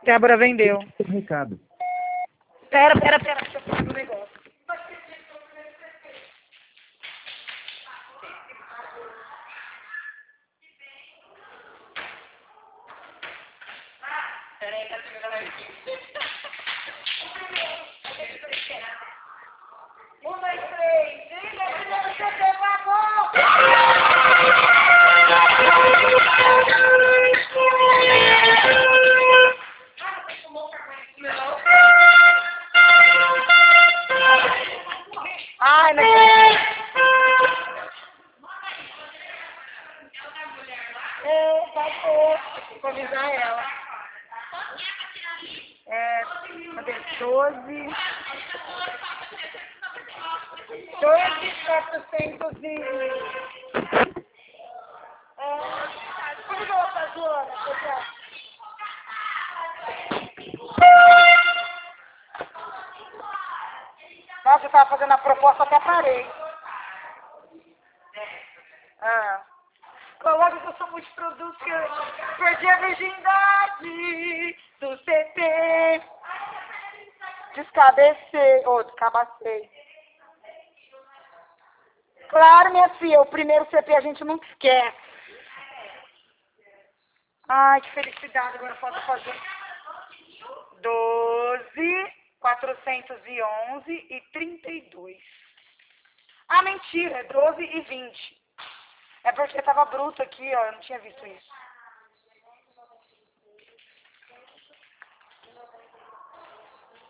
Débora vendeu. Tem um recado. Pera, deixa eu fazer um negócio. Peraí, tá chegando aqui. 1, 2, 3, diga, primeiro CD, vamos! Ai, não acredito. Vai ter. Vou avisar ela. Cadê? 12, 400 como que eu vou fazer, Joana? Nossa, eu tava fazendo a proposta, até parei. Coloca que eu sou multiproduto, que eu perdi a virgindade do CT. Descabecei. Descabacei. Claro, minha filha, o primeiro CP a gente nunca esquece. Ai, que felicidade, agora eu posso fazer. 12, 411 e 32. Ah, mentira, é 12 e 20. É porque tava bruto aqui, ó, eu não tinha visto isso.